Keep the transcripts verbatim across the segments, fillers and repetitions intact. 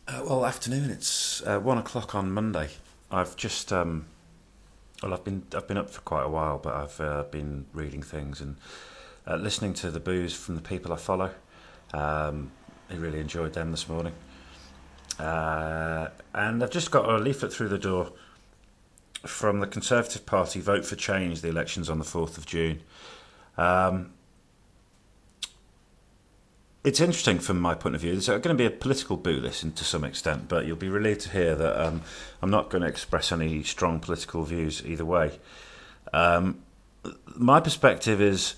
Uh, well, afternoon. It's uh, one o'clock on Monday. I've just um, well, I've been I've been up for quite a while, but I've uh, been reading things and uh, listening to the booze from the people I follow. Um, I really enjoyed them this morning, uh, and I've just got a leaflet through the door from the Conservative Party. Vote for Change. The elections on the fourth of June. Um, It's interesting from my point of view. There's going to be a political boo listen to some extent, but you'll be relieved to hear that um, I'm not going to express any strong political views either way. Um, my perspective is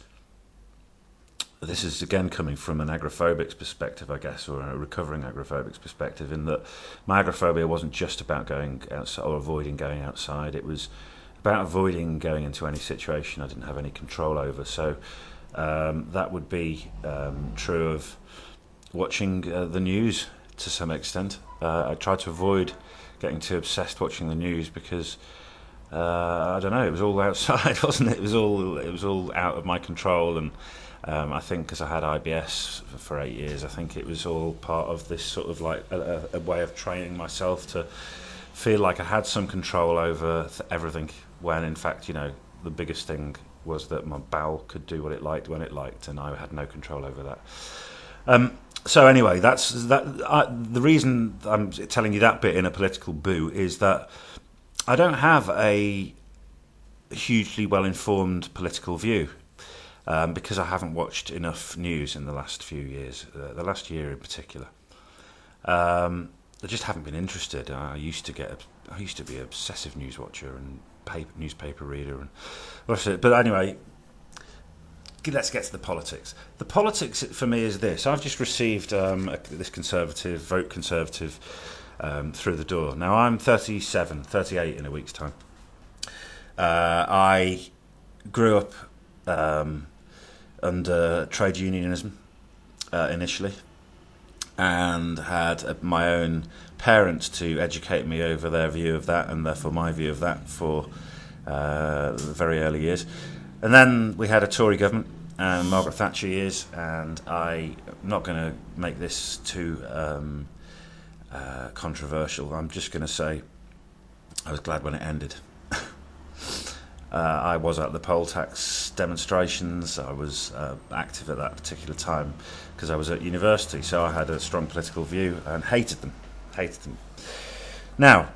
this is again coming from an agoraphobic's perspective, I guess, or a recovering agoraphobic's perspective, in that my agoraphobia wasn't just about going outside or avoiding going outside. It was about avoiding going into any situation I didn't have any control over. So um, that would be um, true of watching uh, the news to some extent. Uh, I tried to avoid getting too obsessed watching the news because uh, I don't know. It was all outside, wasn't it? It was all it was all out of my control, and um, I think because I had I B S for, for eight years, I think it was all part of this sort of like a, a way of training myself to feel like I had some control over th- everything. When in fact, you know, the biggest thing was that my bowel could do what it liked when it liked, and I had no control over that. Um, so anyway, that's that. I, the reason I'm telling you that bit in a political boo is that I don't have a hugely well-informed political view um, because I haven't watched enough news in the last few years, uh, the last year in particular. Um, I just haven't been interested. I used to get, I used to be an obsessive news watcher and paper, newspaper reader, and but anyway, let's get to the politics. The politics for me is this: I've just received um, a, this Conservative vote Conservative um, through the door. Now I'm thirty-seven, thirty-eight in a week's time. Uh, I grew up um, under trade unionism uh, initially, and had uh, my own parents to educate me over their view of that, and therefore my view of that for uh, very early years. And then we had a Tory government and Margaret Thatcher years, and I'm not going to make this too um, uh, controversial. I'm just going to say I was glad when it ended. Uh, I was at the poll tax demonstrations. I was uh, active at that particular time because I was at university, so I had a strong political view and hated them. Hated them. Now,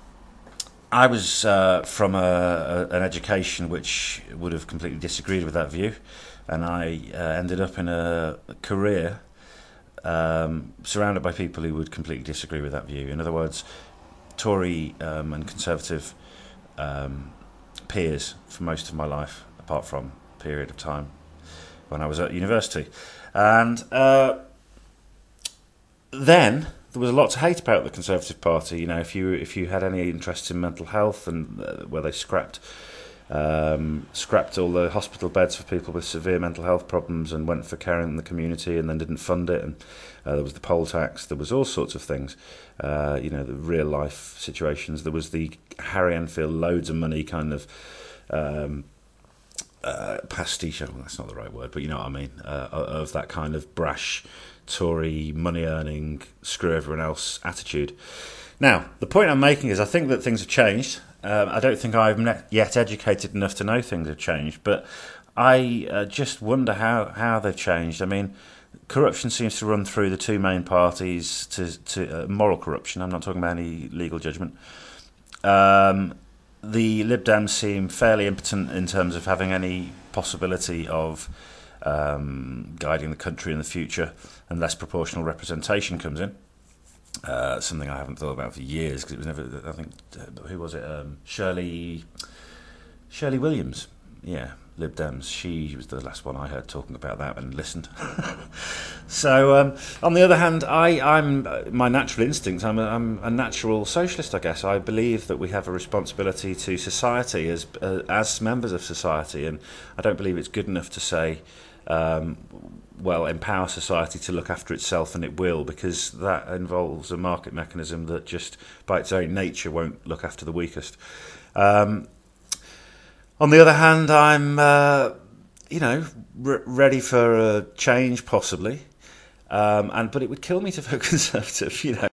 I was uh, from a, a, an education which would have completely disagreed with that view, and I uh, ended up in a career um, surrounded by people who would completely disagree with that view. In other words, Tory um, and Conservative um, peers for most of my life, apart from a period of time when I was at university. And uh, then there was a lot to hate about the Conservative Party. You know, if you if you had any interest in mental health, and uh, where they scrapped um, scrapped all the hospital beds for people with severe mental health problems and went for caring in the community, and then didn't fund it, and uh, there was the poll tax. There was all sorts of things. Uh, you know, the real life situations. There was the Harry Enfield loads of money kind of um, uh, pastiche. Well, that's not the right word, but you know what I mean. Uh, of that kind of brash Tory money earning, screw everyone else attitude. Now, the point I'm making is I think that things have changed. Um, I don't think I'm ne- yet educated enough to know things have changed, but I uh, just wonder how, how they've changed. I mean, corruption seems to run through the two main parties, to, to uh, moral corruption. I'm not talking about any legal judgment. Um, the Lib Dems seem fairly impotent in terms of having any possibility of um, guiding the country in the future, unless proportional representation comes in. Uh, something I haven't thought about for years because it was never. I think who was it? Um, Shirley Shirley Williams. Yeah, Lib Dems. She was the last one I heard talking about that and listened. So, um, on the other hand, I, I'm my natural instinct. I'm a, I'm a natural socialist, I guess. I believe that we have a responsibility to society as uh, as members of society, and I don't believe it's good enough to say, um, well, empower society to look after itself, and it will, because that involves a market mechanism that just, by its very nature, won't look after the weakest. Um, on the other hand, I'm, uh, you know, re- ready for a change, possibly. Um, and but it would kill me to vote Conservative, you know.